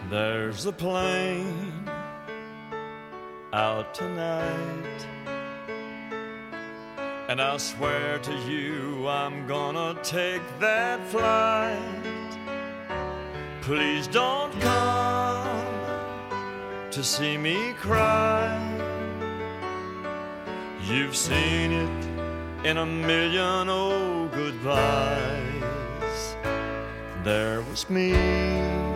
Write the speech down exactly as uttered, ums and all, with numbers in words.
There's a plane out tonight, and I'll swear to you I'm gonna take that flight. Please don't come to see me cry. You've seen it in a million oh goodbyes. There was me